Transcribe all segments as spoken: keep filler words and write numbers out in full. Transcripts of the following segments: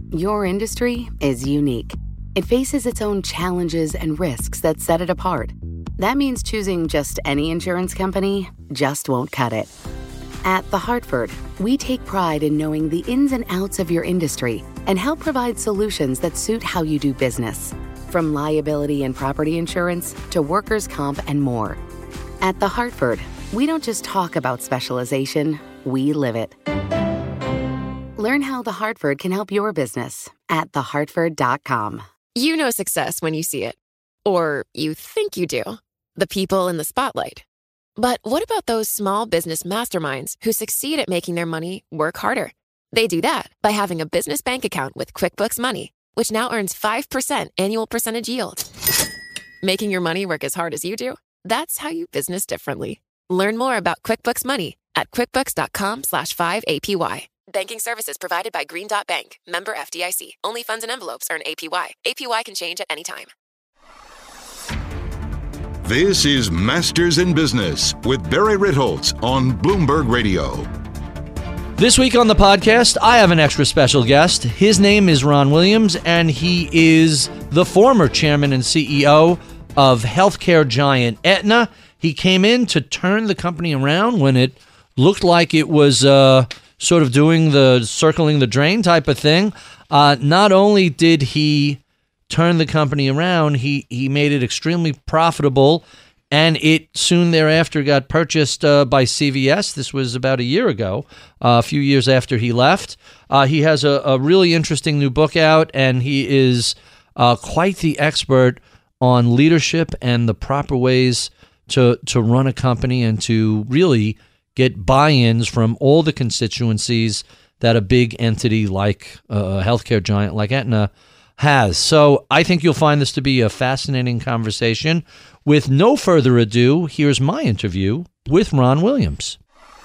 Your industry is unique. It faces its own challenges and risks that set it apart. That means choosing just any insurance company just won't cut it. At The Hartford, we take pride in knowing the ins and outs of your industry and help provide solutions that suit how you do business. From liability and property insurance to workers' comp and more. At The Hartford, we don't just talk about specialization, we live it. Learn how The Hartford can help your business at the hartford dot com. You know success when you see it. Or you think you do. The people in the spotlight. But what about those small business masterminds who succeed at making their money work harder? They do that by having a business bank account with QuickBooks Money, which now earns five percent annual percentage yield. Making your money work as hard as you do? That's how you business differently. Learn more about QuickBooks Money at quickbooks.com slash 5APY. Banking services provided by Green Dot Bank. Member F D I C. Only funds and envelopes earn A P Y. A P Y can change at any time. This is Masters in Business with Barry Ritholtz on Bloomberg Radio. This week on the podcast, I have an extra special guest. His name is Ron Williams, and he is the former chairman and C E O of healthcare giant Aetna. He came in to turn the company around when it looked like it was uh, sort of doing the circling the drain type of thing. Uh, not only did he turn the company around, he, he made it extremely profitable, and it soon thereafter got purchased uh, by C V S. This was about a year ago, uh, a few years after he left. Uh, he has a, a really interesting new book out, and he is uh, quite the expert on leadership and the proper ways to to run a company and to really get buy-ins from all the constituencies that a big entity like a healthcare giant like Aetna has. So I think you'll find this to be a fascinating conversation. With no further ado, here's my interview with Ron Williams.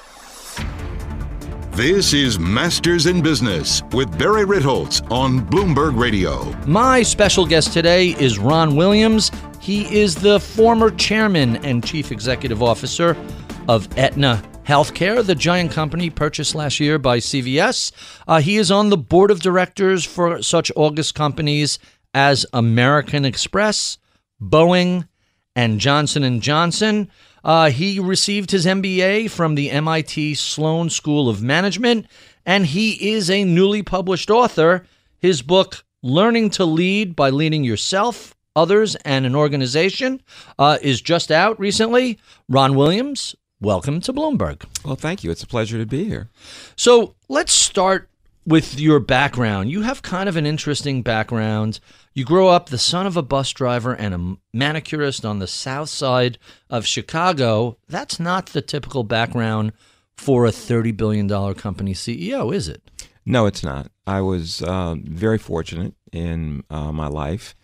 This is Masters in Business with Barry Ritholtz on Bloomberg Radio. My special guest today is Ron Williams. He is the former chairman and chief executive officer of Aetna Healthcare, the giant company purchased last year by C V S. Uh, he is on the board of directors for such august companies as American Express, Boeing, and Johnson and Johnson. Uh, he received his M B A from the M I T Sloan School of Management, and he is a newly published author. His book, Learning to Lead by Leading Yourself, Others, and an Organization, uh, is just out recently. Ron Williams, welcome to Bloomberg. Well, thank you. It's a pleasure to be here. So let's start with your background. You have kind of an interesting background. You grow up the son of a bus driver and a manicurist on the south side of Chicago. That's not the typical background for a thirty billion dollars company C E O, is it? No, it's not. I was uh, very fortunate in uh, my life.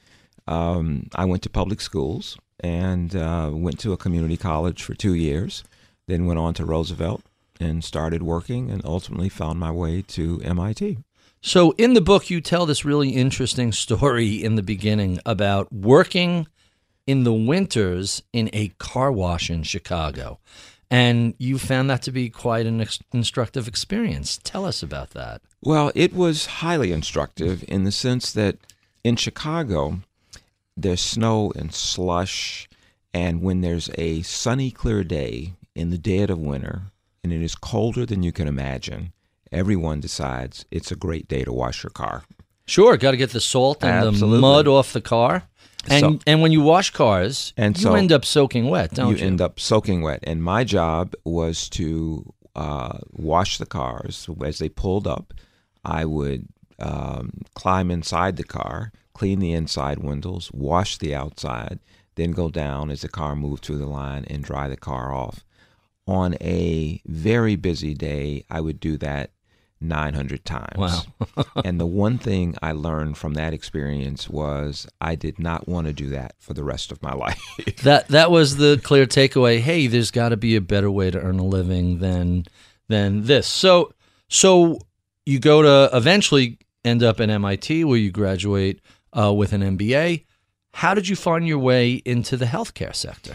Um, I went to public schools and uh, went to a community college for two years, then went on to Roosevelt and started working and ultimately found my way to M I T. So in the book, you tell this really interesting story in the beginning about working in the winters in a car wash in Chicago. And you found that to be quite an ex- instructive experience. Tell us about that. Well, it was highly instructive in the sense that in Chicago, there's snow and slush. And when there's a sunny, clear day in the dead of winter, and it is colder than you can imagine, everyone decides it's a great day to wash your car. Sure, got to get the salt and Absolutely. the mud off the car. And So- and when you wash cars, And you so end up soaking wet, don't you? You end up soaking wet. And my job was to uh, wash the cars. As they pulled up, I would um, climb inside the car, clean the inside windows, wash the outside, then go down as the car moved through the line and dry the car off. On a very busy day, I would do that nine hundred times. Wow. And the one thing I learned from that experience was I did not want to do that for the rest of my life. That that was the clear takeaway. Hey, there's got to be a better way to earn a living than than this. So so you go to eventually end up at M I T where you graduate uh, with an M B A. How did you find your way into the healthcare sector?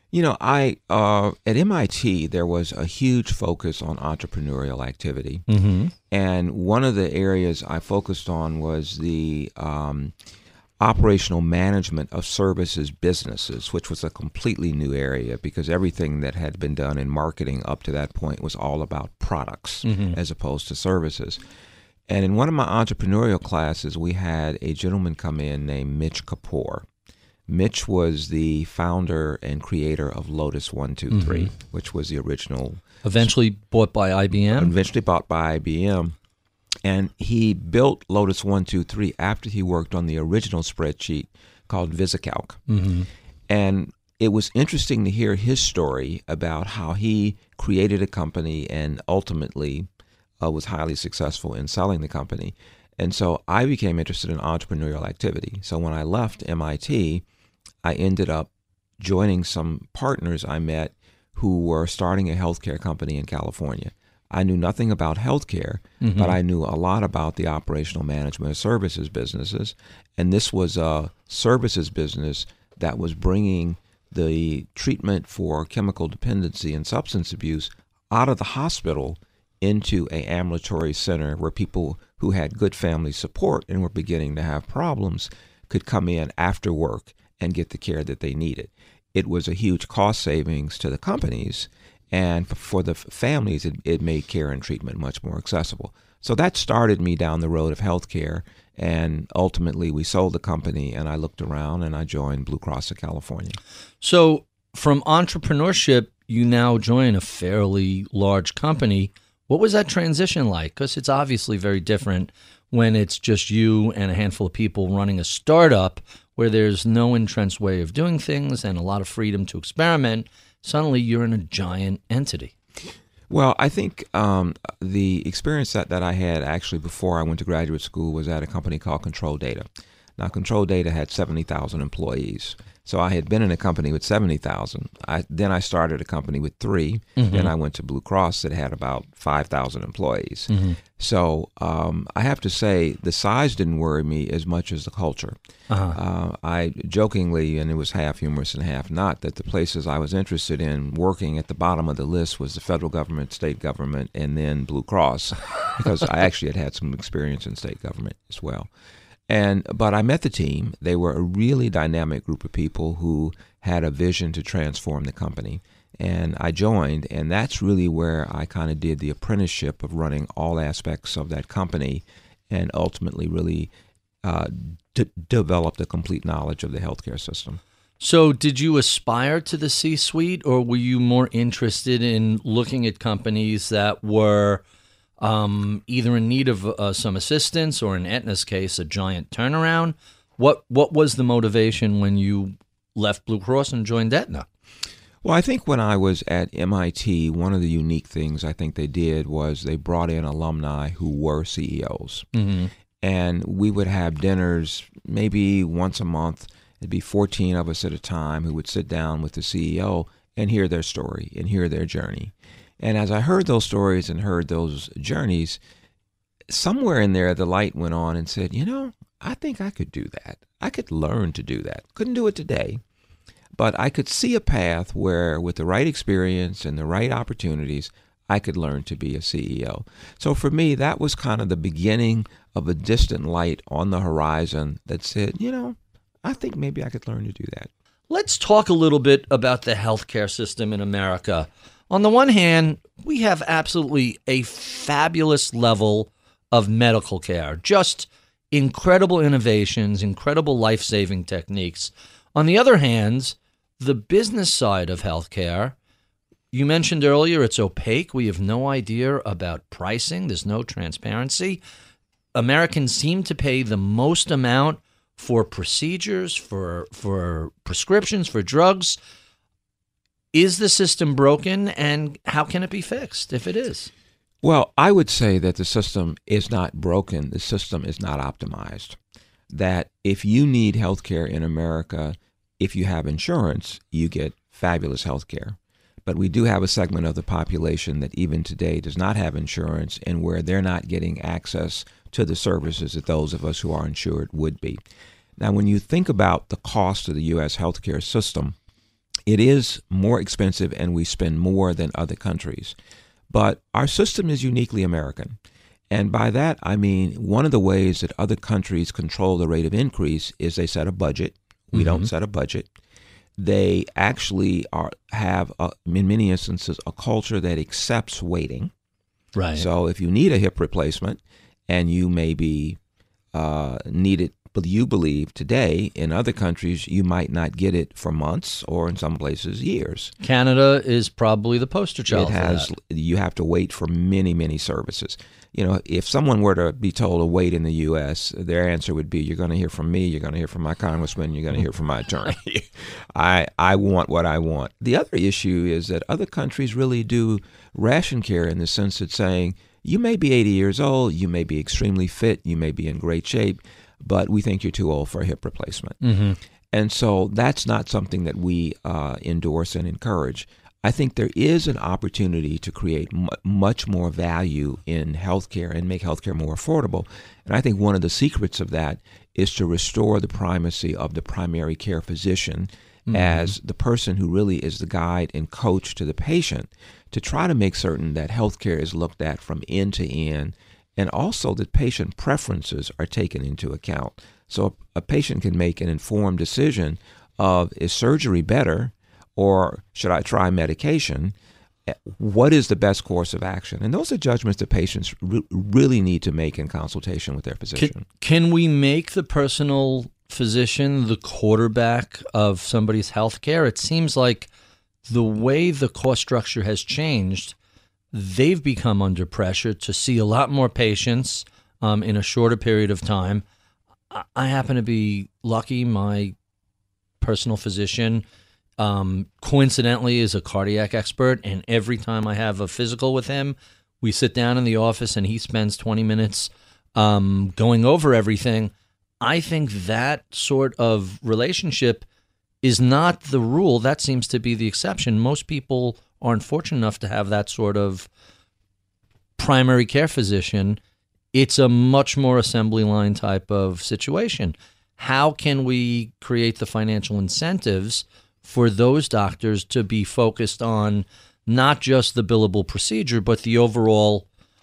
You know, I uh, at M I T, there was a huge focus on entrepreneurial activity. Mm-hmm. And one of the areas I focused on was the um, operational management of services businesses, which was a completely new area because everything that had been done in marketing up to that point was all about products Mm-hmm. as opposed to services. And in one of my entrepreneurial classes, we had a gentleman come in named Mitch Kapoor. Mitch was the founder and creator of Lotus one two three, Mm-hmm. which was the original. Eventually bought by I B M. Eventually bought by I B M. And he built Lotus one two three after he worked on the original spreadsheet called VisiCalc. Mm-hmm. And it was interesting to hear his story about how he created a company and ultimately uh, was highly successful in selling the company. And so I became interested in entrepreneurial activity. So when I left M I T, I ended up joining some partners I met who were starting a healthcare company in California. I knew nothing about healthcare, Mm-hmm. but I knew a lot about the operational management of services businesses. And this was a services business that was bringing the treatment for chemical dependency and substance abuse out of the hospital into an ambulatory center where people who had good family support and were beginning to have problems could come in after work and get the care that they needed. It was a huge cost savings to the companies, and for the families, it, it made care and treatment much more accessible. So that started me down the road of healthcare, and ultimately we sold the company, and I looked around and I joined Blue Cross of California. So from entrepreneurship, you now join a fairly large company. What was that transition like? Because it's obviously very different when it's just you and a handful of people running a startup where there's no entrenched way of doing things and a lot of freedom to experiment. Suddenly you're in a giant entity. Well, I think um, the experience that, that I had actually before I went to graduate school was at a company called Control Data. Now, Control Data had seventy thousand employees. So I had been in a company with seventy thousand. I, then I started a company with three. Mm-hmm. Then I went to Blue Cross that had about five thousand employees. Mm-hmm. So um, I have to say the size didn't worry me as much as the culture. Uh-huh. Uh, I jokingly, and it was half humorous and half not, that the places I was interested in working at the bottom of the list was the federal government, state government, and then Blue Cross, because I actually had had some experience in state government as well. And but I met the team. They were a really dynamic group of people who had a vision to transform the company. And I joined, and that's really where I kind of did the apprenticeship of running all aspects of that company and ultimately really uh, d- developed a complete knowledge of the healthcare system. So did you aspire to the C-suite, or were you more interested in looking at companies that were um, either in need of uh, some assistance or, in Aetna's case, a giant turnaround? What what was the motivation when you left Blue Cross and joined Aetna? Well, I think when I was at M I T, one of the unique things I think they did was they brought in alumni who were C E Os. Mm-hmm. And we would have dinners maybe once a month. It'd be fourteen of us at a time who would sit down with the C E O and hear their story and hear their journey. And as I heard those stories and heard those journeys, somewhere in there the light went on and said, you know, I think I could do that. I could learn to do that. Couldn't do it today. But I could see a path where with the right experience and the right opportunities, I could learn to be a C E O. So for me, that was kind of the beginning of a distant light on the horizon that said, you know, I think maybe I could learn to do that. Let's talk a little bit about the healthcare system in America. On the one hand, we have absolutely a fabulous level of medical care, just incredible innovations, incredible life-saving techniques. On the other hand, the business side of healthcare, you mentioned earlier, it's opaque. We have no idea about pricing. There's no transparency. Americans seem to pay the most amount for procedures, for for prescriptions, for drugs. Is the system broken, and how can it be fixed if it is? Well, I would say that the system is not broken. The system is not optimized. That if you need health care in America, if you have insurance, you get fabulous health care. But we do have a segment of the population that even today does not have insurance and where they're not getting access to the services that those of us who are insured would be. Now, when you think about the cost of the U S healthcare system, It is more expensive, and we spend more than other countries. But our system is uniquely American. And by that, I mean, one of the ways that other countries control the rate of increase is they set a budget. We mm-hmm. don't set a budget. They actually are have, a, in many instances, a culture that accepts waiting. Right. So if you need a hip replacement and you maybe uh, need it, but you believe today, in other countries, you might not get it for months or in some places years. Canada is probably the poster child It has, for that. You have to wait for many, many services. You know, if someone were to be told to wait in the U S, their answer would be, you're going to hear from me, you're going to hear from my congressman, you're going to hear from my attorney. I I want what I want. The other issue is that other countries really do ration care in the sense that saying, you may be eighty years old, you may be extremely fit, you may be in great shape, but we think you're too old for a hip replacement. Mm-hmm. And so that's not something that we uh, endorse and encourage. I think there is an opportunity to create m- much more value in healthcare and make healthcare more affordable. And I think one of the secrets of that is to restore the primacy of the primary care physician mm-hmm. as the person who really is the guide and coach to the patient, to try to make certain that healthcare is looked at from end to end, and also that patient preferences are taken into account. So a patient can make an informed decision of, is surgery better, or should I try medication? What is the best course of action? And those are judgments that patients re- really need to make in consultation with their physician. Can, can we make the personal physician the quarterback of somebody's health care? It seems like the way the cost structure has changed, they've become under pressure to see a lot more patients um, in a shorter period of time. I happen to be lucky. My personal physician Um, coincidentally is a cardiac expert, and every time I have a physical with him, we sit down in the office and he spends twenty minutes um, going over everything. I think that sort of relationship is not the rule. That seems to be the exception. Most people aren't fortunate enough to have that sort of primary care physician. It's a much more assembly line type of situation. How can we create the financial incentives for those doctors to be focused on not just the billable procedure, but the overall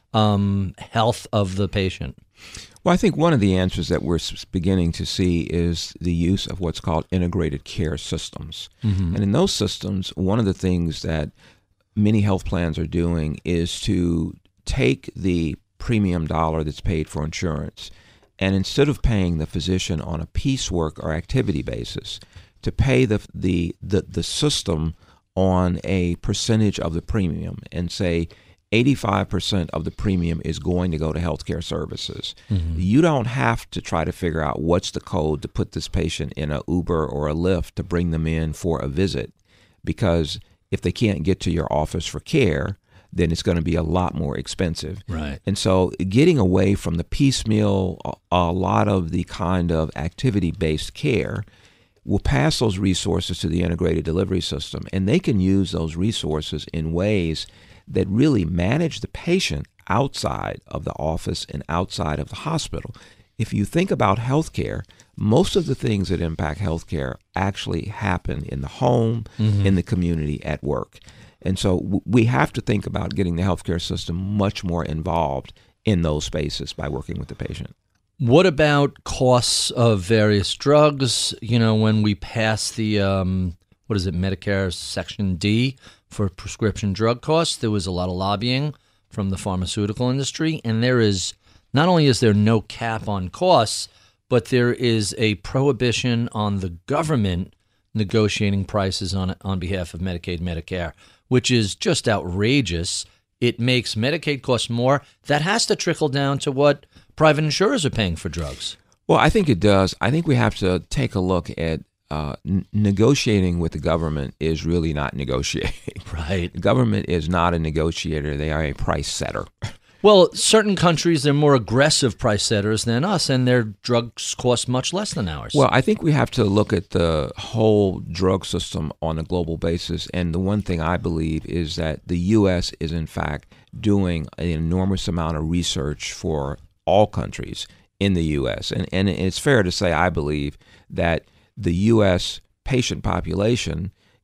um, health of the patient? Well, I think one of the answers that we're beginning to see is the use of what's called integrated care systems. Mm-hmm. And in those systems, one of the things that many health plans are doing is to take the premium dollar that's paid for insurance, and instead of paying the physician on a piecework or activity basis, to pay the, the the the system on a percentage of the premium, and say eighty-five percent of the premium is going to go to healthcare services. Mm-hmm. You don't have to try to figure out what's the code to put this patient in a Uber or a Lyft to bring them in for a visit, because if they can't get to your office for care, then it's going to be a lot more expensive. Right. And so getting away from the piecemeal, a, a lot of the kind of activity-based care, will pass those resources to the integrated delivery system, and they can use those resources in ways that really manage the patient outside of the office and outside of the hospital. If you think about healthcare, most of the things that impact healthcare actually happen in the home, mm-hmm. in the community, at work. And so w- we have to think about getting the healthcare system much more involved in those spaces by working with the patient. What about costs of various drugs? You know, when we pass the, um, what is it, Medicare Section D for prescription drug costs, there was a lot of lobbying from the pharmaceutical industry. And there is, not only is there no cap on costs, but there is a prohibition on the government negotiating prices on on behalf of Medicaid, Medicare, which is just outrageous. It makes Medicaid cost more. That has to trickle down to what private insurers are paying for drugs. Well, I think it does. I think we have to take a look at uh, n- negotiating with the government is really not negotiating. Right. The government is not a negotiator. They are a price setter. Well, certain countries, they're more aggressive price setters than us, and their drugs cost much less than ours. Well, I think we have to look at the whole drug system on a global basis. And the one thing I believe is that the U S is, in fact, doing an enormous amount of research for all countries in the U S. And, and it's fair to say, I believe, that the U S patient population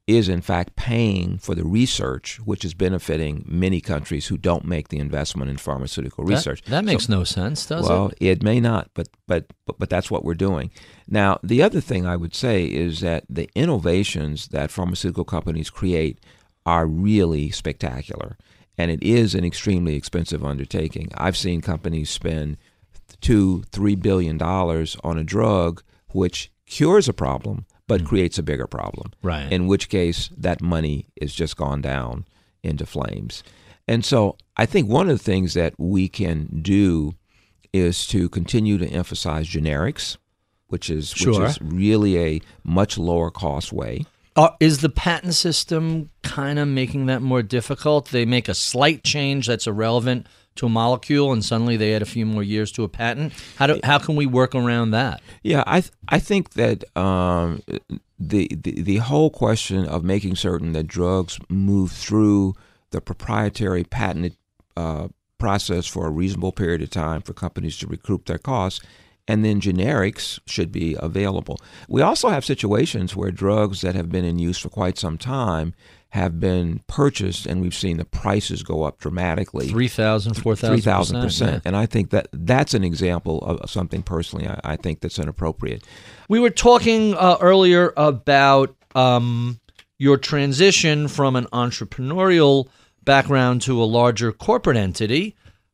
is in fact paying for the research, which is benefiting many countries who don't make the investment in pharmaceutical research. That, that makes so, no sense, does well, it? Well, it may not, but, but but but that's what we're doing. Now, the other thing I would say is that the innovations that pharmaceutical companies create are really spectacular, and it is an extremely expensive undertaking. I've seen companies spend two, three billion dollars on a drug which cures a problem, but mm. creates a bigger problem. Right. In which case, that money is just gone down into flames. And so, I think one of the things that we can do is to continue to emphasize generics, which is sure. which is really a much lower cost way. Uh, is the patent system kind of making that more difficult? They make a slight change that's irrelevant to a molecule, and suddenly they add a few more years to a patent. How do how can we work around that? Yeah, I th- I think that um, the, the the whole question of making certain that drugs move through the proprietary patented uh, process for a reasonable period of time for companies to recoup their costs, and then generics should be available. We also have situations where drugs that have been in use for quite some time have been purchased, and we've seen the prices go up dramatically. three thousand, four thousand percent. three thousand percent. And I think that that's an example of something personally I, I think that's inappropriate. We were talking uh, earlier about um, your transition from an entrepreneurial background to a larger corporate entity.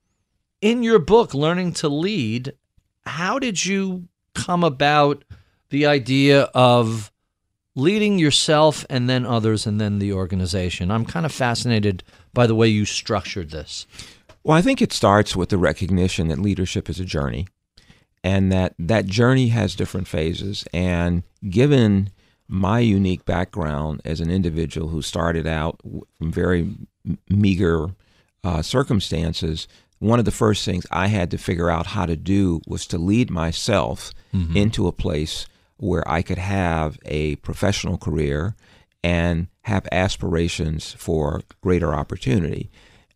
In your book, Learning to Lead, how did you come about the idea of leading yourself and then others and then the organization? I'm kind of fascinated by the way you structured this. Well, I think it starts with the recognition that leadership is a journey, and that that journey has different phases. And given my unique background as an individual who started out from very meager uh, circumstances, one of the first things I had to figure out how to do was to lead myself mm-hmm. into a place where I could have a professional career and have aspirations for greater opportunity.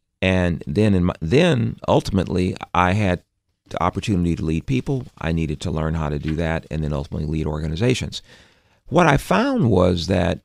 And then, in my, then ultimately, I had the opportunity to lead people. I needed to learn how to do that, and then ultimately lead organizations. What I found was that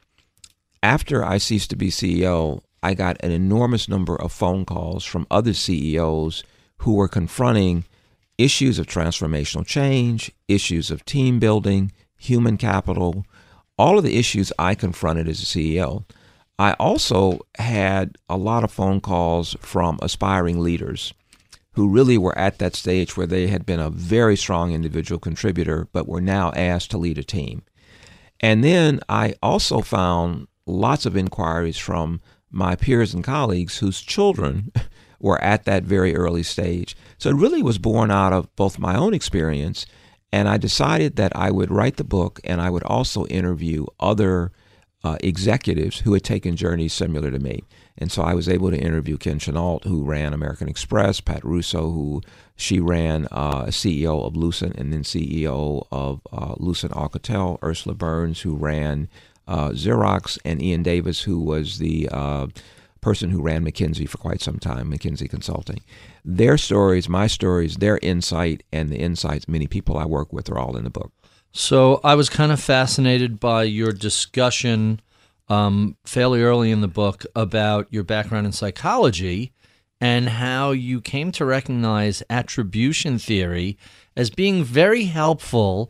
after I ceased to be C E O, I got an enormous number of phone calls from other C E Os who were confronting issues of transformational change, issues of team building, human capital, all of the issues I confronted as a C E O. I also had a lot of phone calls from aspiring leaders who really were at that stage where they had been a very strong individual contributor, but were now asked to lead a team. And then I also found lots of inquiries from my peers and colleagues whose children were at that very early stage. So it really was born out of both my own experience, and I decided that I would write the book, and I would also interview other uh, executives who had taken journeys similar to me. And so I was able to interview Ken Chenault, who ran American Express, Pat Russo, who she ran uh, C E O of Lucent and then C E O of uh, Lucent Alcatel, Ursula Burns, who ran uh, Xerox, and Ian Davis, who was the uh, person who ran McKinsey for quite some time, McKinsey Consulting. Their stories, my stories, their insight, and the insights many people I work with are all in the book. So I was kind of fascinated by your discussion um, fairly early in the book about your background in psychology and how you came to recognize attribution theory as being very helpful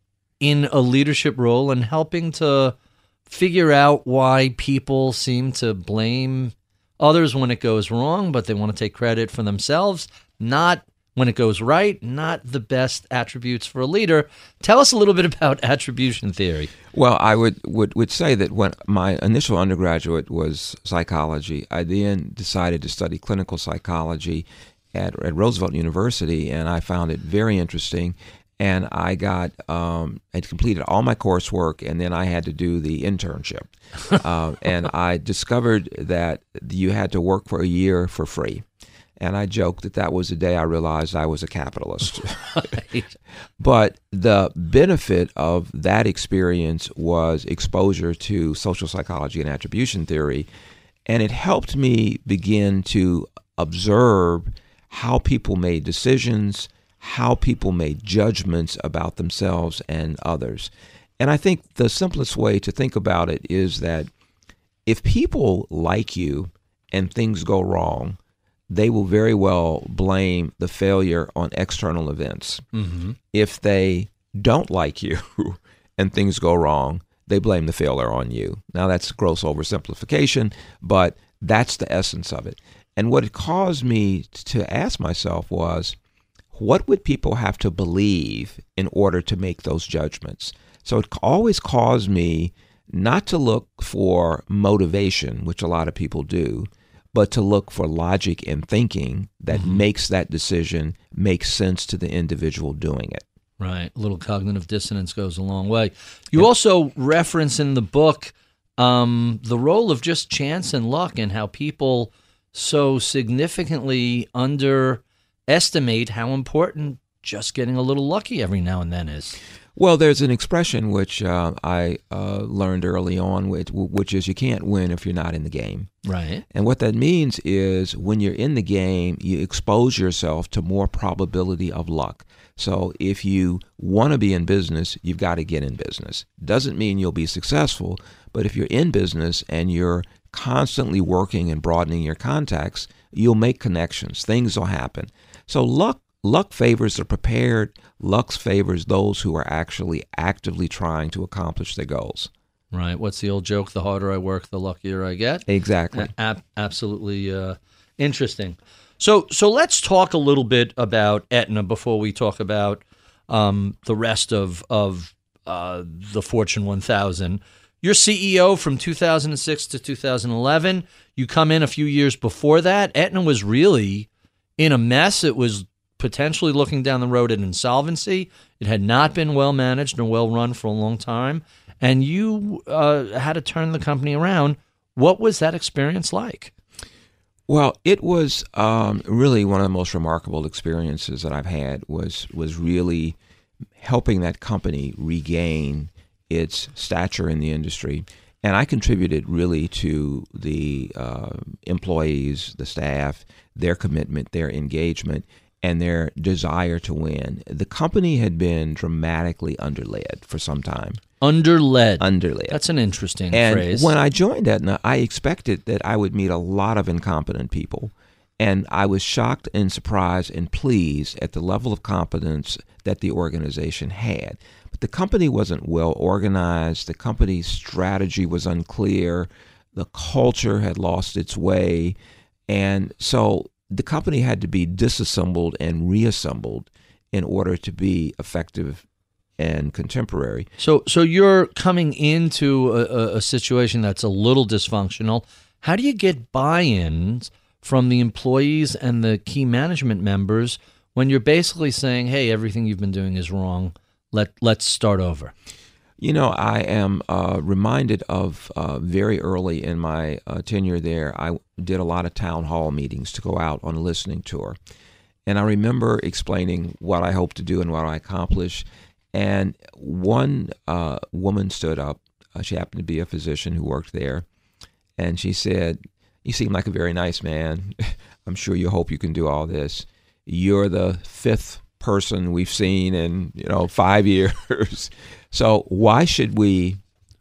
in a leadership role and helping to figure out why people seem to blame others when it goes wrong, but they want to take credit for themselves, not when it goes right, not the best attributes for a leader. Tell us a little bit about attribution theory. Well, I would, would, would say that when my initial undergraduate was psychology, I then decided to study clinical psychology at, at Roosevelt University, and I found it very interesting. And I got, um, had completed all my coursework, and then I had to do the internship. uh, and I discovered that you had to work for a year for free. And I joked that that was the day I realized I was a capitalist. Right. But the benefit of that experience was exposure to social psychology and attribution theory. And it helped me begin to observe how people made decisions, how people made judgments about themselves and others. And I think the simplest way to think about it is that if people like you and things go wrong, they will very well blame the failure on external events. Mm-hmm. If they don't like you and things go wrong, they blame the failure on you. Now, that's gross oversimplification, but that's the essence of it. And what it caused me to ask myself was, what would people have to believe in order to make those judgments? So it always caused me not to look for motivation, which a lot of people do, but to look for logic and thinking that mm-hmm. makes that decision make sense to the individual doing it. Right. A little cognitive dissonance goes a long way. You yep. also reference in the book um, the role of just chance and luck and how people so significantly underestimate how important just getting a little lucky every now and then is. Well, there's an expression which uh, I uh, learned early on, which, which is you can't win if you're not in the game. Right. And what that means is when you're in the game, you expose yourself to more probability of luck. So if you want to be in business, you've got to get in business. Doesn't mean you'll be successful, but if you're in business and you're constantly working and broadening your contacts, you'll make connections. Things will happen. So luck Luck favors the prepared. Luck favors those who are actually actively trying to accomplish their goals. Right. What's the old joke? The harder I work, the luckier I get. Exactly. A- ab- absolutely uh, interesting. So, so let's talk a little bit about Aetna before we talk about um, the rest of of uh, the Fortune one thousand. You're C E O from two thousand six to two thousand eleven. You come in a few years before that. Aetna was really in a mess. It was potentially looking down the road at insolvency. It had not been well managed and well run for a long time, and you uh, had to turn the company around. What was that experience like? Well, it was um, really one of the most remarkable experiences that I've had. Was was really helping that company regain its stature in the industry, and I contributed really to the uh, employees, the staff, their commitment, their engagement, and their desire to win. The company had been dramatically underled for some time. Underled. Underled. That's an interesting and phrase. When I joined Aetna, I expected that I would meet a lot of incompetent people. And I was shocked and surprised and pleased at the level of competence that the organization had. But the company wasn't well organized. The company's strategy was unclear. The culture had lost its way. And so the company had to be disassembled and reassembled in order to be effective and contemporary. So so you're coming into a, a situation that's a little dysfunctional. How do you get buy-ins from the employees and the key management members when you're basically saying, hey, everything you've been doing is wrong, Let, let's start over? You know, I am uh, reminded of uh, very early in my uh, tenure there, I did a lot of town hall meetings to go out on a listening tour. And I remember explaining what I hope to do and what I accomplish. And one uh, woman stood up. Uh, she happened to be a physician who worked there. And she said, you seem like a very nice man. I'm sure you hope you can do all this. You're the fifth person we've seen in, you know, five years. So why should we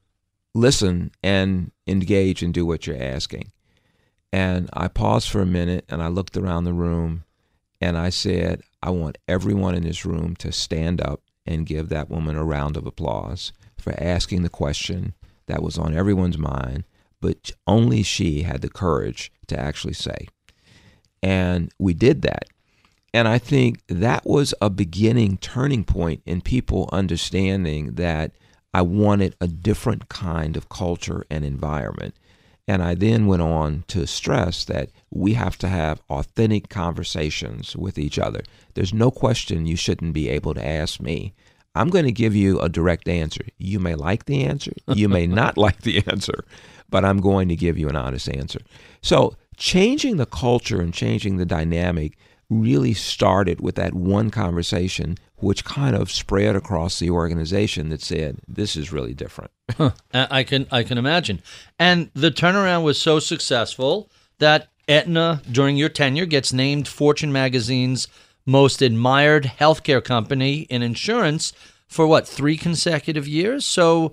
listen and engage and do what you're asking? And I paused for a minute and I looked around the room and I said, I want everyone in this room to stand up and give that woman a round of applause for asking the question that was on everyone's mind, but only she had the courage to actually say. And we did that. And I think that was a beginning turning point in people understanding that I wanted a different kind of culture and environment. And I then went on to stress that we have to have authentic conversations with each other. There's no question you shouldn't be able to ask me. I'm going to give you a direct answer. You may like the answer. You may not like the answer, but I'm going to give you an honest answer. So changing the culture and changing the dynamic really started with that one conversation, which kind of spread across the organization that said, this is really different. Huh. I can I can imagine. And the turnaround was so successful that Aetna, during your tenure, gets named Fortune magazine's most admired healthcare company in insurance for, what, three consecutive years? So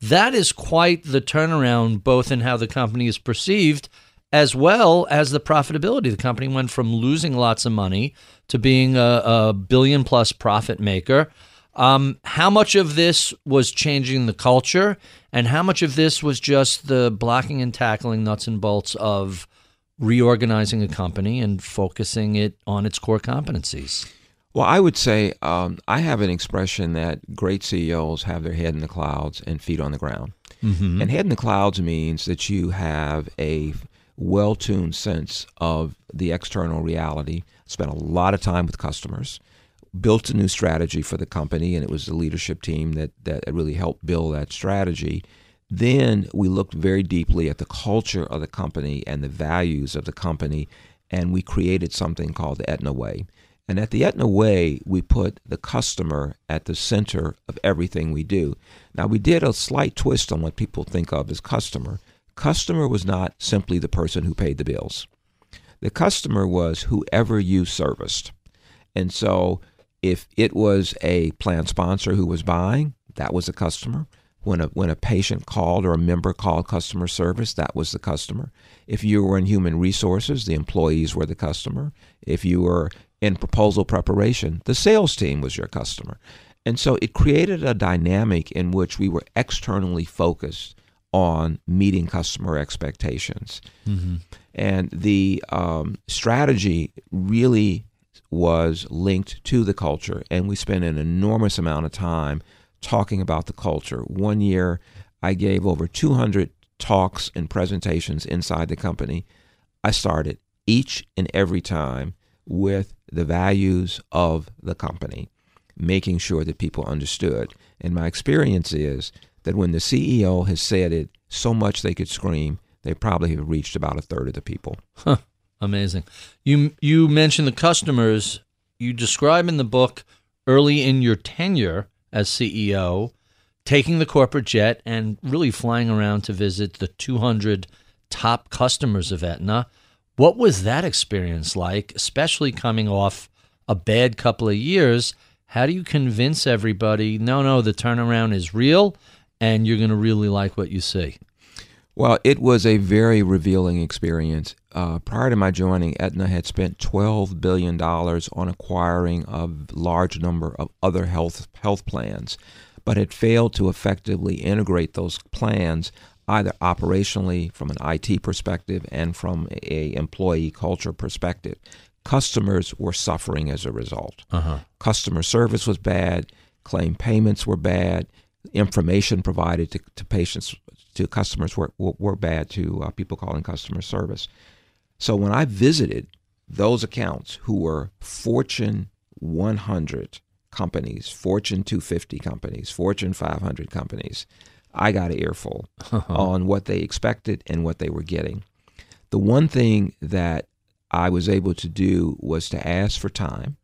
That is quite the turnaround, both in how the company is perceived as well as the profitability. The company went from losing lots of money to being a, a billion-plus profit maker. Um, how much of this was changing the culture, and how much of this was just the blocking and tackling nuts and bolts of reorganizing a company and focusing it on its core competencies? Well, I would say um, I have an expression that great C E Os have their head in the clouds and feet on the ground. Mm-hmm. And head in the clouds means that you have a well-tuned sense of the external reality, spent a lot of time with customers, built a new strategy for the company, and it was the leadership team that, that really helped build that strategy. Then we looked very deeply at the culture of the company and the values of the company, and we created something called the Aetna Way. And at the Aetna Way, we put the customer at the center of everything we do. Now, we did a slight twist on what people think of as customer. Customer was not simply the person who paid the bills. The customer was whoever you serviced. And so if it was a plan sponsor who was buying, that was a customer. When a when a patient called or a member called customer service, that was the customer. If you were in human resources, the employees were the customer. If you were in proposal preparation, the sales team was your customer. And so it created a dynamic in which we were externally focused on meeting customer expectations. Mm-hmm. And the um, strategy really was linked to the culture, and we spent an enormous amount of time talking about the culture. One year, I gave over two hundred talks and presentations inside the company. I started each and every time with the values of the company, making sure that people understood. And my experience is that when the C E O has said it so much they could scream, they probably have reached about a third of the people. Huh. Amazing. You you mentioned the customers. You describe in the book early in your tenure as C E O, taking the corporate jet and really flying around to visit the two hundred top customers of Aetna. What was that experience like, especially coming off a bad couple of years? How do you convince everybody, no, no, the turnaround is real and you're going to really like what you see? Well, it was a very revealing experience. Uh, prior to my joining, Aetna had spent twelve billion dollars on acquiring a large number of other health health plans, but had failed to effectively integrate those plans either operationally from an I T perspective and from a employee culture perspective. Customers were suffering as a result. Uh-huh. Customer service was bad, claim payments were bad, information provided to, to patients, to customers were, were bad, to uh, people calling customer service. So when I visited those accounts who were Fortune one hundred companies, Fortune two fifty companies, Fortune five hundred companies, I got an earful uh-huh. on what they expected and what they were getting. The one thing that I was able to do was to ask for time,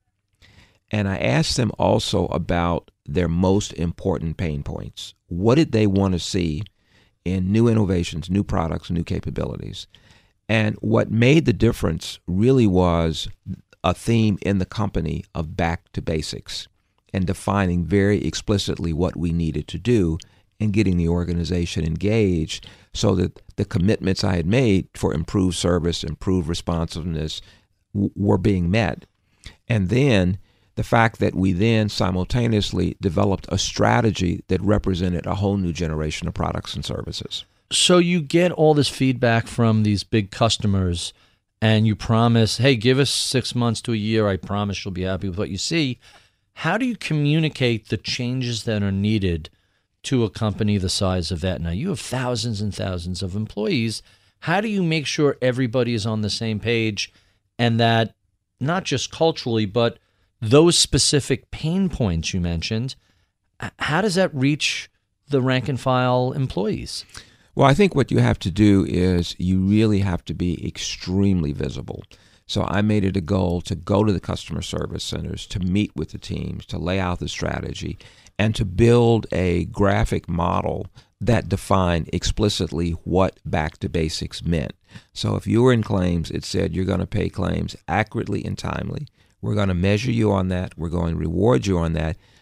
and I asked them also about their most important pain points. What did they want to see in new innovations, new products, new capabilities? And what made the difference really was a theme in the company of back to basics and defining very explicitly what we needed to do and getting the organization engaged so that the commitments I had made for improved service, improved responsiveness w- were being met. And then the fact that we then simultaneously developed a strategy that represented a whole new generation of products and services. So you get all this feedback from these big customers and you promise, hey, give us six months to a year. I promise you'll be happy with what you see. How do you communicate the changes that are needed to a company the size of Aetna? You have thousands and thousands of employees. How do you make sure everybody is on the same page and that not just culturally, but those specific pain points you mentioned, how does that reach the rank and file employees? Well, I think what you have to do is you really have to be extremely visible. So I made it a goal to go to the customer service centers, to meet with the teams, to lay out the strategy, and to build a graphic model that defined explicitly what back to basics meant. So if you were in claims, it said you're going to pay claims accurately and timely. We're going to measure you on that. We're going to reward you on that.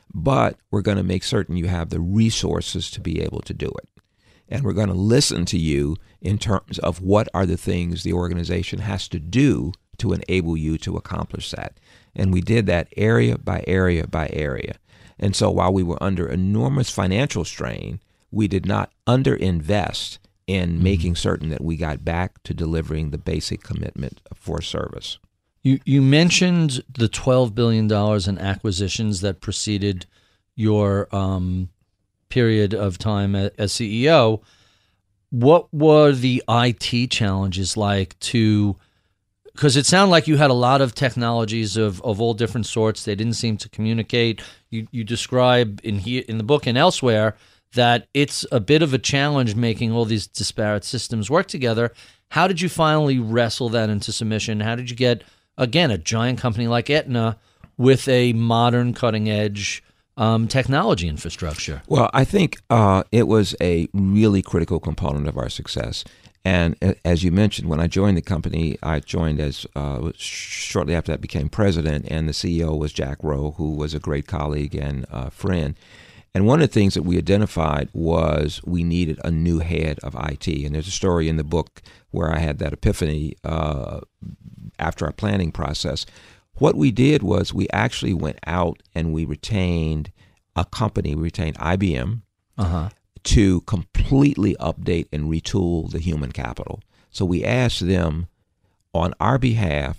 but we're going to make certain you have the resources to be able to do it. And we're going to listen to you in terms of what are the things the organization has to do to enable you to accomplish that. And we did that area by area by area. And so while we were under enormous financial strain, we did not underinvest in mm-hmm. making certain that we got back to delivering the basic commitment for service. You you mentioned the twelve billion dollars in acquisitions that preceded your um, period of time as C E O. What were the I T challenges like to, because it sounded like you had a lot of technologies of, of all different sorts. They didn't seem to communicate. You you describe in here in the book and elsewhere that it's a bit of a challenge making all these disparate systems work together. How did you finally wrestle that into submission? How did you get, again, a giant company like Aetna with a modern, cutting-edge um, technology infrastructure? Well, I think uh, it was a really critical component of our success. And as you mentioned, when I joined the company, I joined as uh, shortly after that became president, and the C E O was Jack Rowe, who was a great colleague and uh, friend. And one of the things that we identified was we needed a new head of I T. And there's a story in the book where I had that epiphany uh, after our planning process. What we did was we actually went out and we retained a company, we retained I B M, uh-huh. to completely update and retool the human capital. So we asked them on our behalf,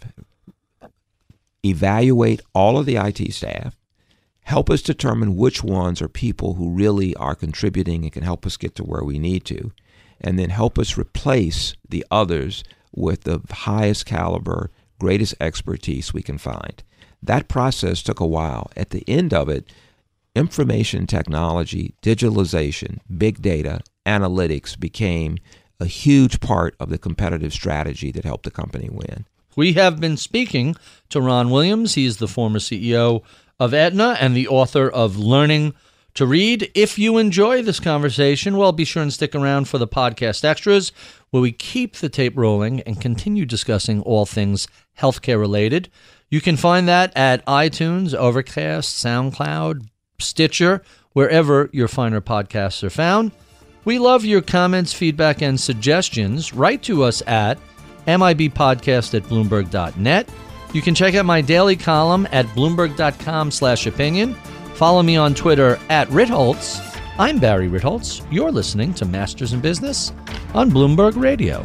evaluate all of the I T staff, help us determine which ones are people who really are contributing and can help us get to where we need to, and then help us replace the others with the highest caliber, greatest expertise we can find. That process took a while. At the end of it, information technology, digitalization, big data, analytics became a huge part of the competitive strategy that helped the company win. We have been speaking to Ron Williams. He's the former C E O of Aetna and the author of Learning to Read. If you enjoy this conversation, well, be sure and stick around for the podcast extras, where we keep the tape rolling and continue discussing all things healthcare related. You can find that at iTunes, Overcast, SoundCloud, Stitcher, wherever your finer podcasts are found. We love your comments, feedback, and suggestions. Write to us at mibpodcast at bloomberg dot net. You can check out my daily column at bloomberg.com slash opinion. Follow me on Twitter at Ritholtz. I'm Barry Ritholtz. You're listening to Masters in Business on Bloomberg Radio.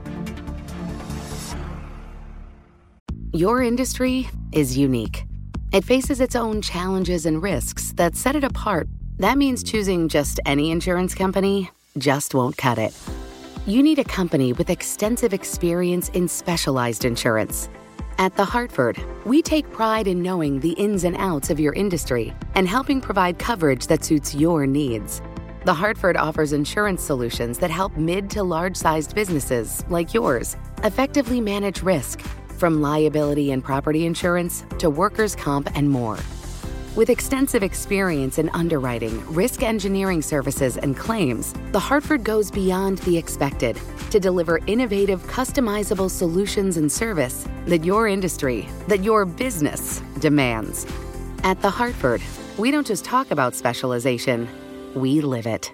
Your industry is unique. It faces its own challenges and risks that set it apart. That means choosing just any insurance company just won't cut it. You need a company with extensive experience in specialized insurance. At The Hartford, we take pride in knowing the ins and outs of your industry and helping provide coverage that suits your needs. The Hartford offers insurance solutions that help mid to large-sized businesses like yours effectively manage risk, from liability and property insurance to workers' comp and more. With extensive experience in underwriting, risk engineering services, and claims, The Hartford goes beyond the expected to deliver innovative, customizable solutions and service that your industry, that your business demands. At The Hartford, we don't just talk about specialization, we live it.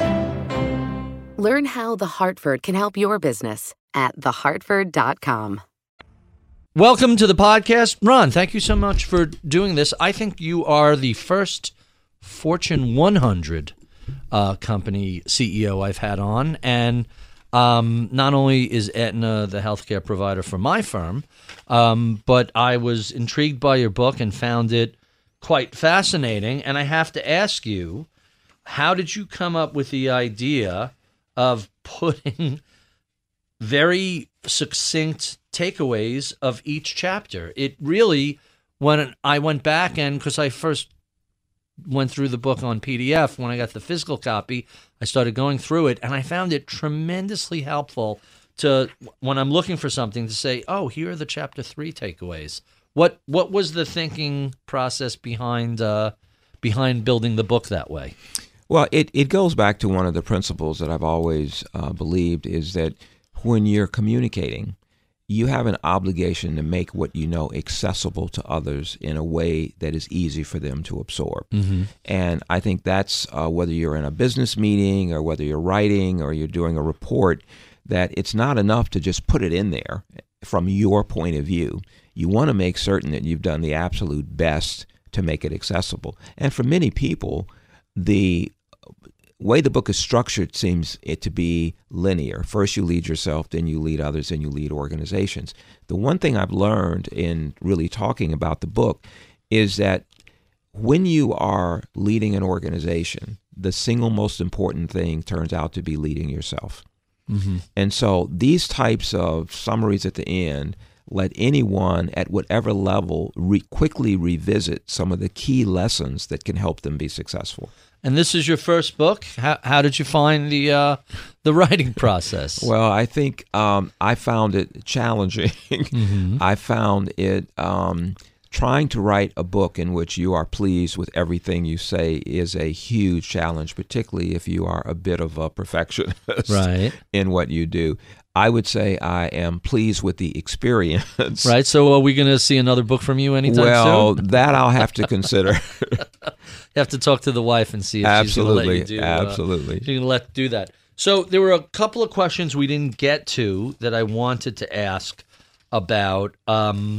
Learn how The Hartford can help your business at the hartford dot com. Welcome to the podcast. Ron, thank you so much for doing this. I think you are the first Fortune one hundred uh, company C E O I've had on. And um, not only is Aetna the healthcare provider for my firm, um, but I was intrigued by your book and found it quite fascinating. And I have to ask you, how did you come up with the idea of putting very succinct takeaways of each chapter? It really, when I went back and, because I first went through the book on P D F, when I got the physical copy, I started going through it, and I found it tremendously helpful to, when I'm looking for something, to say, oh, here are the chapter three takeaways. What what was the thinking process behind uh, behind building the book that way? Well, it, it goes back to one of the principles that I've always uh, believed is that when you're communicating, you have an obligation to make what you know accessible to others in a way that is easy for them to absorb. Mm-hmm. And I think that's uh, whether you're in a business meeting or whether you're writing or you're doing a report, that it's not enough to just put it in there from your point of view. You want to make certain that you've done the absolute best to make it accessible. And for many people, the way the book is structured seems it to be linear. First you lead yourself, then you lead others, then you lead organizations. The one thing I've learned in really talking about the book is that when you are leading an organization, the single most important thing turns out to be leading yourself. Mm-hmm. And so these types of summaries at the end let anyone at whatever level re- quickly revisit some of the key lessons that can help them be successful. And this is your first book. How, how did you find the uh, the writing process? Well, I think um, I found it challenging. Mm-hmm. I found it um, trying to write a book in which you are pleased with everything you say is a huge challenge, particularly if you are a bit of a perfectionist right. in what you do. I would say I am pleased with the experience. Right. So are we going to see another book from you anytime well, soon? Well, that I'll have to consider. You have to talk to the wife and see if absolutely, she's going to let you do Absolutely. Uh, she's going to let do that. So there were a couple of questions we didn't get to that I wanted to ask about. Um,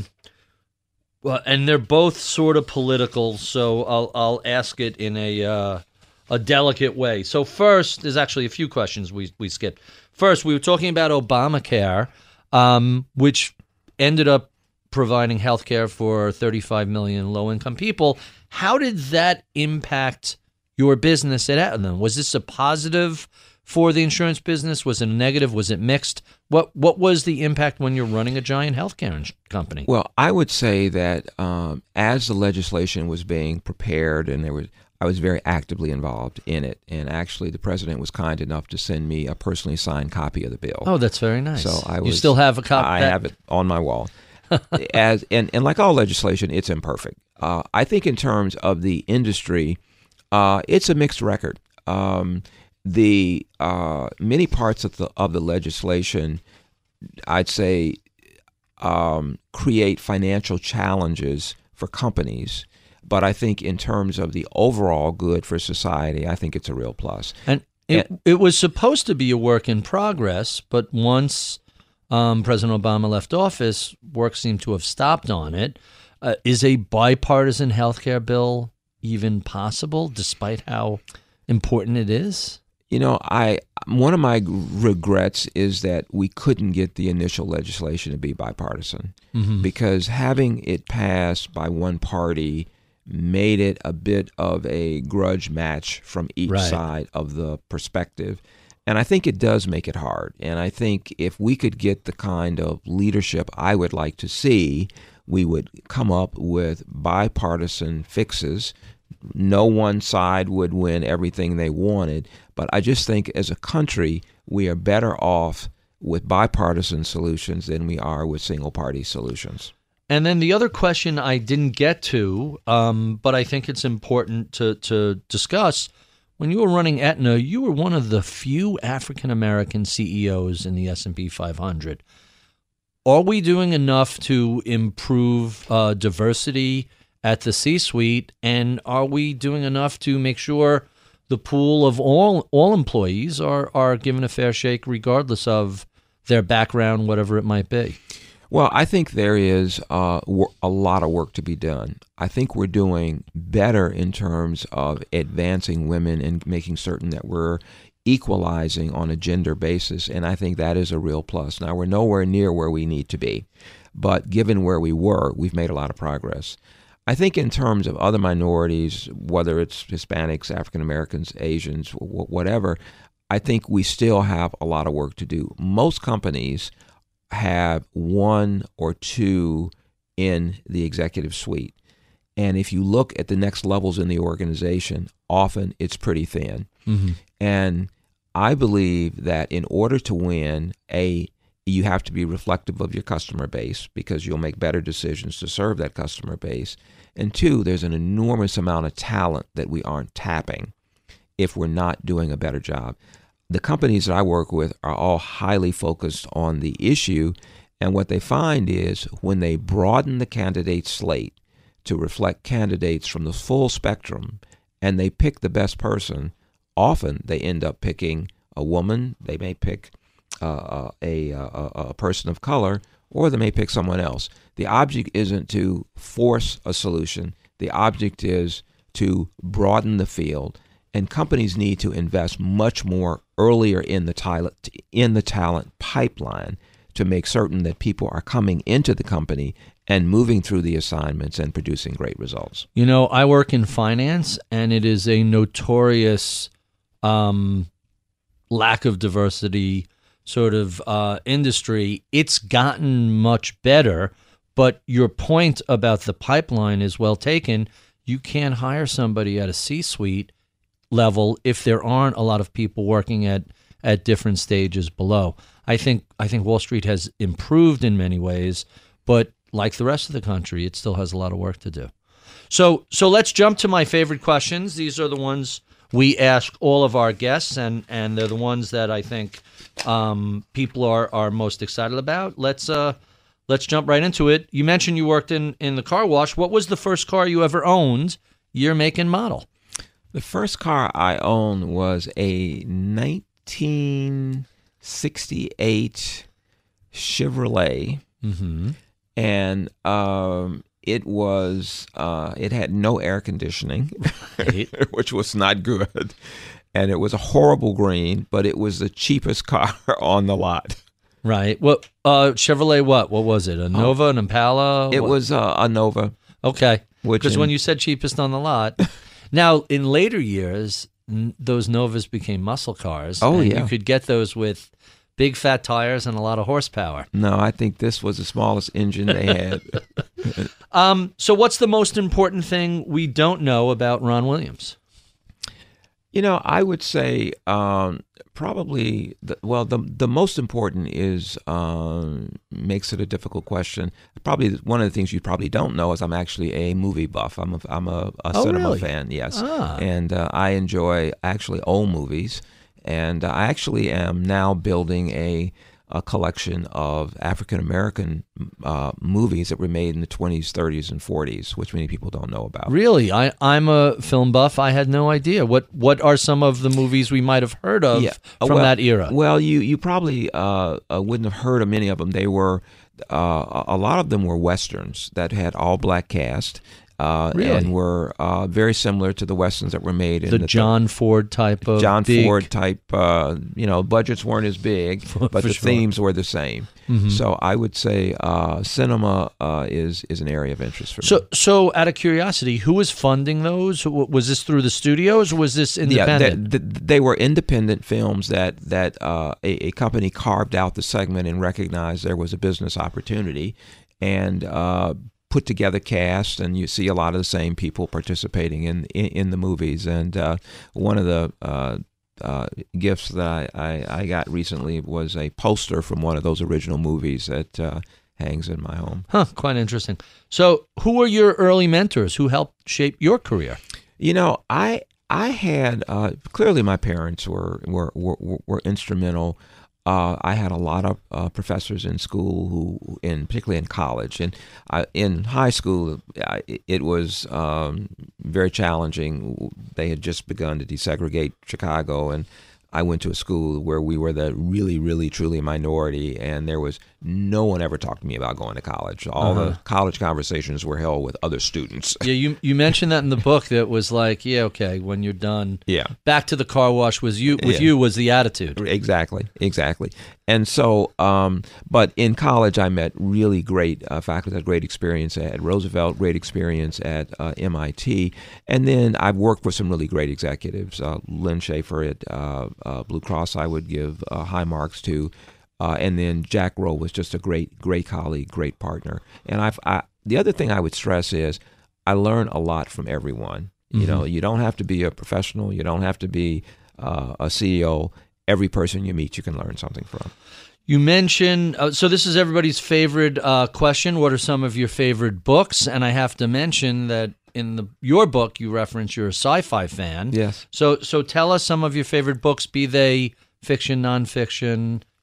well, and they're both sort of political, so I'll I'll ask it in a uh, a delicate way. So first, there's actually a few questions we we skipped. First, we were talking about Obamacare, um, which ended up providing health care for thirty-five million low-income people. How did that impact your business at Aetna? Was this a positive for the insurance business? Was it a negative? Was it mixed? What What was the impact when you're running a giant healthcare ins- company? Well, I would say that um, as the legislation was being prepared, and there was, I was very actively involved in it. And actually, the president was kind enough to send me a personally signed copy of the bill. Oh, that's very nice. So I was, you still have a copy? I that- have it on my wall. As and, and like all legislation, it's imperfect. Uh, I think in terms of the industry, uh, it's a mixed record. Um, the uh, many parts of the of the legislation, I'd say, um, create financial challenges for companies. But I think in terms of the overall good for society, I think it's a real plus. And it and, it was supposed to be a work in progress, but once um, President Obama left office, work seemed to have stopped on it. Uh, is a bipartisan health care bill even possible, despite how important it is? You know, I one of my regrets is that we couldn't get the initial legislation to be bipartisan, mm-hmm. because having it passed by one party made it a bit of a grudge match from each right. side of the perspective. And I think it does make it hard. And I think if we could get the kind of leadership I would like to see, we would come up with bipartisan fixes. No one side would win everything they wanted. But I just think as a country, we are better off with bipartisan solutions than we are with single-party solutions. And then the other question I didn't get to, um, but I think it's important to, to discuss, when you were running Aetna, you were one of the few African-American C E Os in the S and P five hundred. Are we doing enough to improve uh, diversity at the C-suite, and are we doing enough to make sure the pool of all all employees are, are given a fair shake regardless of their background, whatever it might be? Well, I think there is uh, a lot of work to be done. I think we're doing better in terms of advancing women and making certain that we're equalizing on a gender basis, and I think that is a real plus. Now, we're nowhere near where we need to be, but given where we were, we've made a lot of progress. I think in terms of other minorities, whether it's Hispanics, African Americans, Asians, whatever, I think we still have a lot of work to do. Most companies have one or two in the executive suite. And if you look at the next levels in the organization, often it's pretty thin. Mm-hmm. And I believe that in order to win, A, you have to be reflective of your customer base because you'll make better decisions to serve that customer base. And two, there's an enormous amount of talent that we aren't tapping if we're not doing a better job. The companies that I work with are all highly focused on the issue, And what they find is when they broaden the candidate slate to reflect candidates from the full spectrum and they pick the best person, often they end up picking a woman, they may pick uh, a, a, a person of color, or they may pick someone else. The object isn't to force a solution. The object is to broaden the field. And companies need to invest much more earlier in the talent, in the talent pipeline to make certain that people are coming into the company and moving through the assignments and producing great results. You know, I work in finance, and it is a notorious um, lack of diversity sort of uh, industry. It's gotten much better, but your point about the pipeline is well taken. You can't hire somebody at a C-suite level if there aren't a lot of people working at, at different stages below. I think I think Wall Street has improved in many ways, but like the rest of the country, it still has a lot of work to do. So so let's jump to my favorite questions. These are the ones we ask all of our guests, and, and they're the ones that I think um, people are, are most excited about. Let's uh let's jump right into it. You mentioned you worked in, in the car wash. What was the first car you ever owned, year, make, and model? The first car I owned was a nineteen sixty-eight Chevrolet, Mm-hmm. and um, it was uh, it had no air conditioning, Right. which was not good, and it was a horrible green, but it was the cheapest car on the lot. Right. What uh, Chevrolet? What? What was it? A Nova, an Impala? It What? was uh, a Nova. Okay. Which Because in- when you said cheapest on the lot, now in later years, n- those Novas became muscle cars. Oh, and yeah. You could get those with big fat tires and a lot of horsepower. No, I think this was the smallest engine they had. Um. So, what's the most important thing we don't know about Ron Williams? You know, I would say um, probably, the, well, the the most important is, um, makes it a difficult question. Probably one of the things you probably don't know is I'm actually a movie buff. I'm a, I'm a, a Oh, cinema really? fan, yes. Ah. And uh, I enjoy actually old movies. And I actually am now building a, a collection of African-American uh, movies that were made in the twenties, thirties, and forties, which many people don't know about. Really, I I'm a film buff. I had no idea. What What are some of the movies we might have heard of Yeah. Uh, from well, that era? Well, you you probably uh, uh, wouldn't have heard of many of them. They were uh, a lot of them were westerns that had all black cast. Uh, Really? And were uh, very similar to the westerns that were made in the the John Ford type of John big- Ford type. Uh, you know, budgets weren't as big, but For the sure. themes were the same. Mhm. So I would say uh, cinema uh, is is an area of interest for me. So, so out of curiosity, who was funding those? Who- Was this through the studios, or was this independent? Yeah, they, they were independent films that that uh, a, a company carved out the segment and recognized there was a business opportunity, and uh, put together cast. And you see a lot of the same people participating in in, in the movies. And uh, one of the uh, uh, gifts that I, I, I got recently was a poster from one of those original movies that uh, hangs in my home. Huh, quite interesting. So, who were your early mentors? Who helped shape your career? You know, I I had uh, clearly my parents were were were, were instrumental. Uh, I had a lot of uh, professors in school who, in particularly in college, and I, in high school, I, it was um, very challenging. They had just begun to desegregate Chicago, and I went to a school where we were the really, really, truly minority, and there was no one ever talked to me about going to college. All Uh-huh. the college conversations were held with other students. Yeah, you you mentioned that in the book. That was like, yeah, okay, when you're done, Yeah. back to the car wash. Was you with Yeah. you was the attitude? Exactly, exactly. And so, um, but in college, I met really great uh, faculty. I had great experience at Roosevelt, great experience at uh, M I T, and then I've worked with some really great executives. Uh, Lynn Schaefer at uh, uh, Blue Cross, I would give uh, high marks to, uh, and then Jack Rowe was just a great, great colleague, great partner. And I've I, the other thing I would stress is I learn a lot from everyone. You Mhm. know, you don't have to be a professional. You don't have to be uh, a C E O. Every person you meet, you can learn something from. You mentioned, uh, so this is everybody's favorite uh, question. What are some of your favorite books? And I have to mention that in the your book, you reference you're a sci-fi fan. Yes. So, so tell us some of your favorite books, be they fiction, nonfiction,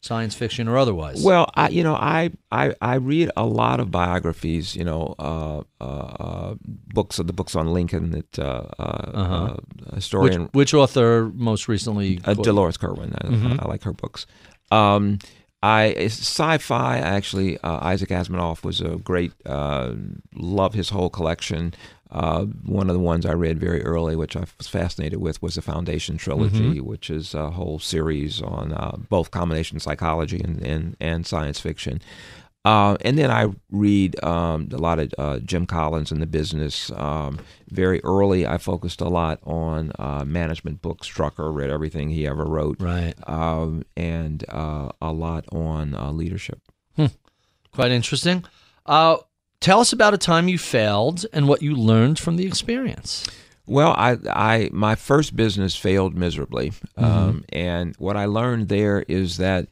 science fiction or otherwise? Well, I, you know, I, I I read a lot of biographies. You know, uh, uh, books of the books on Lincoln that uh, uh-huh. uh, historian. Which, which author most recently? Uh, Dolores Kerwin. I, mm-hmm. I, I like her books. Um, I sci-fi. Actually, uh, Isaac Asimov was a great. Uh, love his whole collection. Uh, one of the ones I read very early, which I was fascinated with, was the Foundation Trilogy, mm-hmm. which is a whole series on uh, both combination psychology and, and, and science fiction. Uh, and then I read um, a lot of uh, Jim Collins in the business. Um, very early, I focused a lot on uh, management books. Drucker, read everything he ever wrote. Right. Um, and uh, a lot on uh, leadership. Hmm. Quite interesting. Uh, tell us about a time you failed and what you learned from the experience. Well, I, I my first business failed miserably. Mm-hmm. Um, and what I learned there is that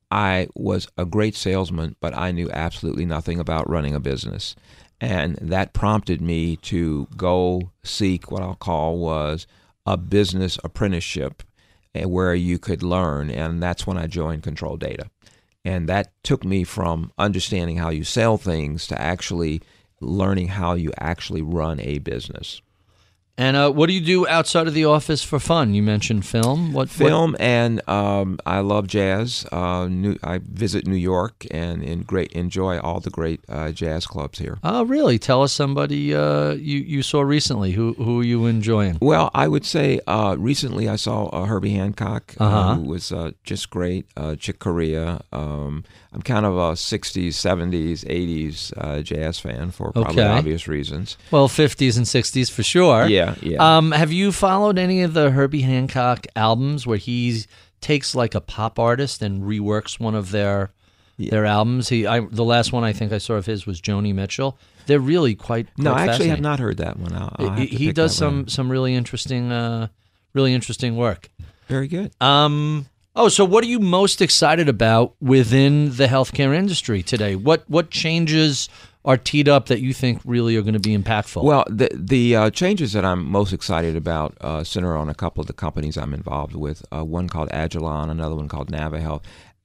I was a great salesman, but I knew absolutely nothing about running a business. And that prompted me to go seek what I'll call was a business apprenticeship where you could learn. And that's when I joined Control Data. And that took me from understanding how you sell things to actually learning how you actually run a business. And uh, what do you do outside of the office for fun? You mentioned film. What film what? and um, I love jazz. Uh, new, I visit New York and, and great enjoy all the great uh, jazz clubs here. Oh, really? Tell us somebody uh, you you saw recently. Who who are you enjoying? Well, I would say uh, recently I saw uh, Herbie Hancock, uh-huh. uh, who was uh, just great. Uh, Chick Corea. Um, I'm kind of a sixties, seventies, eighties uh, jazz fan for probably okay. obvious reasons. Well, fifties and sixties for sure. Yeah. Yeah. Um, have you followed any of the Herbie Hancock albums where he takes like a pop artist and reworks one of their yeah. their albums? He, I, the last one I think I saw of his was Joni Mitchell. They're really quite. quite no, I actually have not heard that one. I'll, I'll have he to he pick does that some one. some really interesting, uh, really interesting work. Very good. Um. Oh, so what are you most excited about within the healthcare industry today? What what changes are teed up that you think really are going to be impactful? Well, the the uh, changes that I'm most excited about uh, center on a couple of the companies I'm involved with. Uh, one called Agilon, another one called NaviHealth.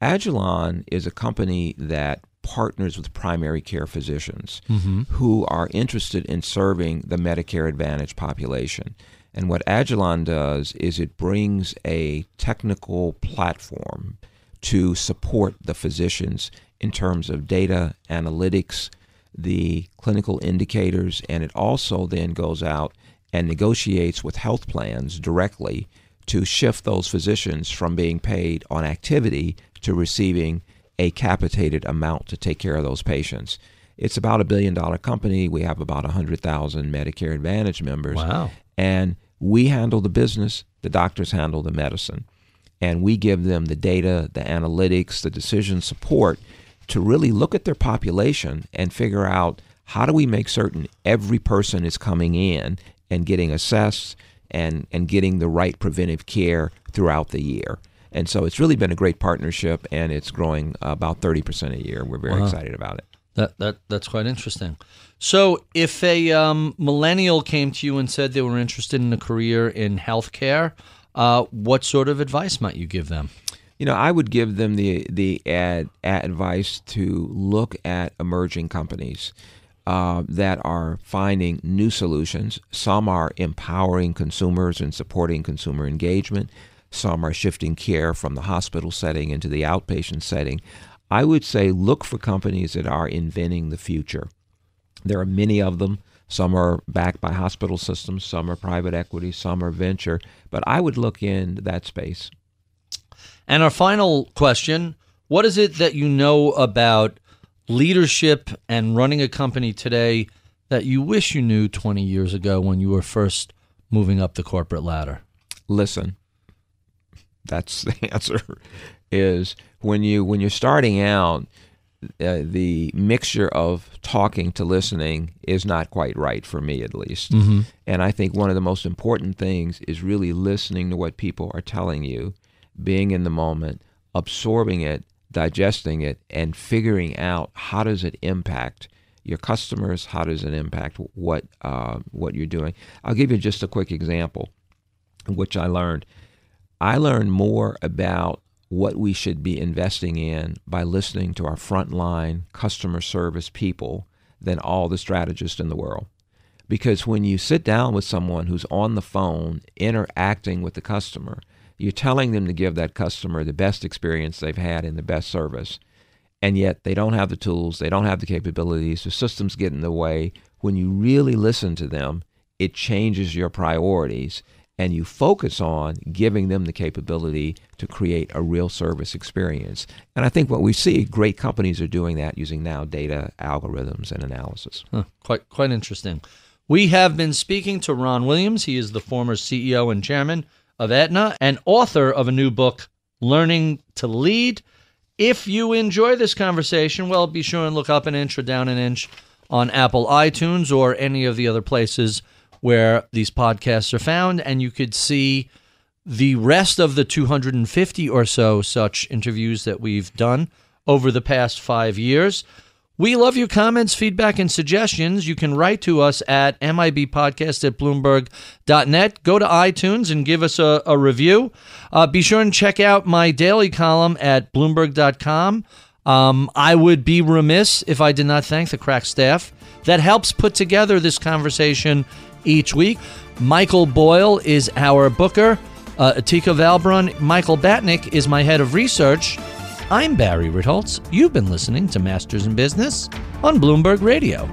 Agilon is a company that partners with primary care physicians mm-hmm. who are interested in serving the Medicare Advantage population. And what Agilon does is it brings a technical platform to support the physicians in terms of data analytics, the clinical indicators, and it also then goes out and negotiates with health plans directly to shift those physicians from being paid on activity to receiving a capitated amount to take care of those patients. It's about a billion dollar company. We have about one hundred thousand Medicare Advantage members. Wow. And we handle the business, the doctors handle the medicine. And we give them the data, the analytics, the decision support to really look at their population and figure out how do we make certain every person is coming in and getting assessed and, and getting the right preventive care throughout the year. And so it's really been a great partnership, and it's growing about thirty percent a year. We're very wow. excited about it. That that That's quite interesting. So if a um, millennial came to you and said they were interested in a career in healthcare, uh, what sort of advice might you give them? You know, I would give them the the ad, ad advice to look at emerging companies uh, that are finding new solutions. Some are empowering consumers and supporting consumer engagement. Some are shifting care from the hospital setting into the outpatient setting. I would say look for companies that are inventing the future. There are many of them. Some are backed by hospital systems. Some are private equity. Some are venture. But I would look in that space. And our final question, what is it that you know about leadership and running a company today that you wish you knew twenty years ago when you were first moving up the corporate ladder? Listen. That's the answer. Is when you when you're starting out, uh, the mixture of talking to listening is not quite right for me, at least. Mm-hmm. And I think one of the most important things is really listening to what people are telling you, being in the moment, absorbing it, digesting it, and figuring out how does it impact your customers, how does it impact what uh, what you're doing. I'll give you just a quick example, which I learned. I learned more about what we should be investing in by listening to our frontline customer service people than all the strategists in the world. Because when you sit down with someone who's on the phone interacting with the customer, you're telling them to give that customer the best experience they've had and the best service, and yet they don't have the tools, they don't have the capabilities, the systems get in the way. When you really listen to them, it changes your priorities, and you focus on giving them the capability to create a real service experience. And I think what we see, great companies are doing that using now data, algorithms, and analysis. Huh, quite quite interesting. We have been speaking to Ron Williams. He is the former C E O and chairman of Aetna and author of a new book, Learning to Lead. If you enjoy this conversation, well, be sure and look up an inch or down an inch on Apple iTunes or any of the other places where these podcasts are found, and you could see the rest of the two hundred fifty or so such interviews that we've done over the past five years. We love your comments, feedback, and suggestions. You can write to us at mibpodcast at bloomberg dot net. Go to iTunes and give us a, a review. Uh, be sure and check out my daily column at bloomberg dot com. Um, I would be remiss if I did not thank the crack staff that helps put together this conversation each week. Michael Boyle is our booker. Uh, Atika Valbrun. Michael Batnick is my head of research. I'm Barry Ritholtz. You've been listening to Masters in Business on Bloomberg Radio.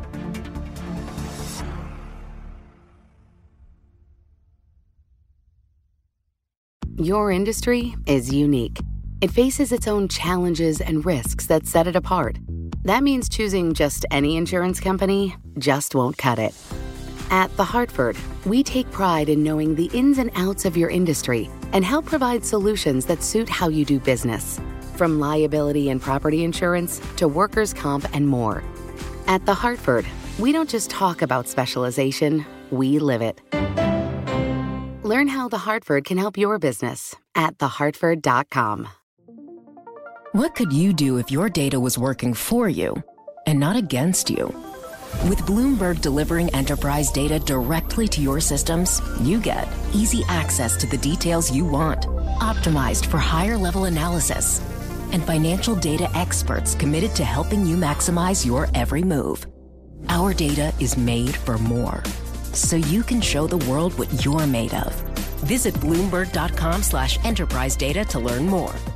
Your industry is unique. It faces its own challenges and risks that set it apart. That means choosing just any insurance company just won't cut it. At The Hartford, we take pride in knowing the ins and outs of your industry and help provide solutions that suit how you do business. From liability and property insurance to workers' comp and more. At The Hartford, we don't just talk about specialization, we live it. Learn how The Hartford can help your business at the hartford dot com. What could you do if your data was working for you and not against you? With Bloomberg delivering enterprise data directly to your systems, you get easy access to the details you want, optimized for higher-level analysis, and financial data experts committed to helping you maximize your every move. Our data is made for more, so you can show the world what you're made of. Visit bloomberg dot com slash enterprise data to learn more.